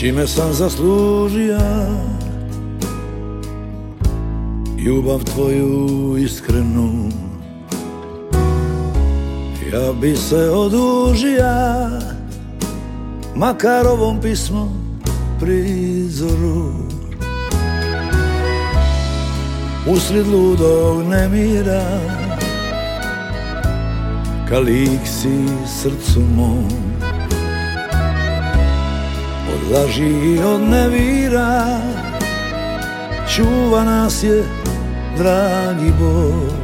čime sam zaslužija ljubav tvoju iskrenu. Ja bi se odužija makar ovom pismom prizoru. Usred ludog nemira ka lik si srcu mom. Od laži i od nevira čuva nas je dragi Bog.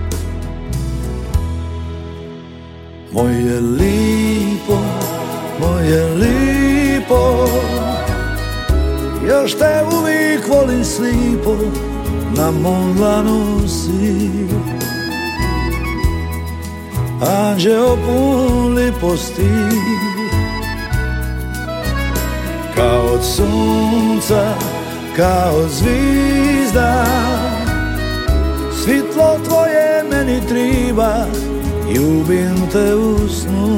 Moje lipo, moje lipo, još te uvijek volim slipo, na mom dlanu si. Anđeo pun liposti, kao od sunca, kao od zvizda. Svitlo tvoje meni triba, ljubim te u snu.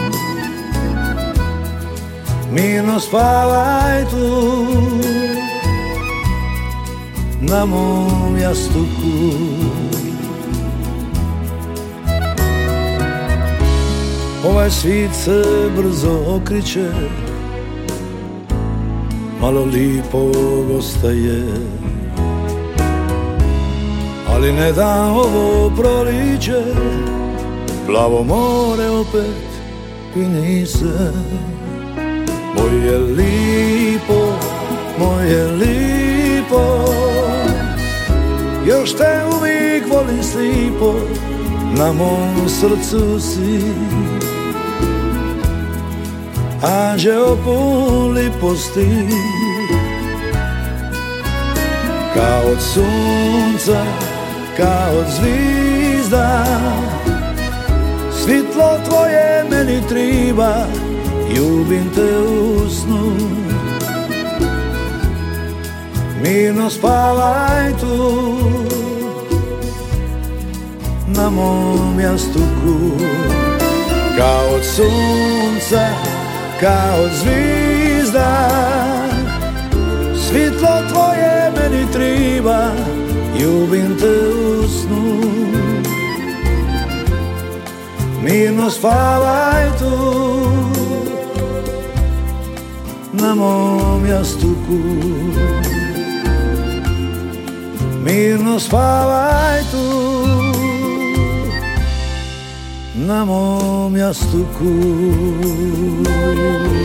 Mirno spavaj tu, na mom jastuku. Ovaj svit se brzo okriće, malo lipog ostaje, ali ne da ovo proliče, plavo more opet pini se. Moje lipo, moje lipo, još te uvijek volim slipo, na mom srcu si. Anđeo pun liposti, kao od sunca, kao od zvizda. Svitlo tvoje meni triba, ljubim te u snu. Mirno spavaj tu, na mom jastuku. Kao od sunca, kao od zvizda. Svitlo tvoje meni triba, ljubim te u snu. Mirno spavaj tu, na mom jastuku. Mirno spavaj tu, na mom jastuku.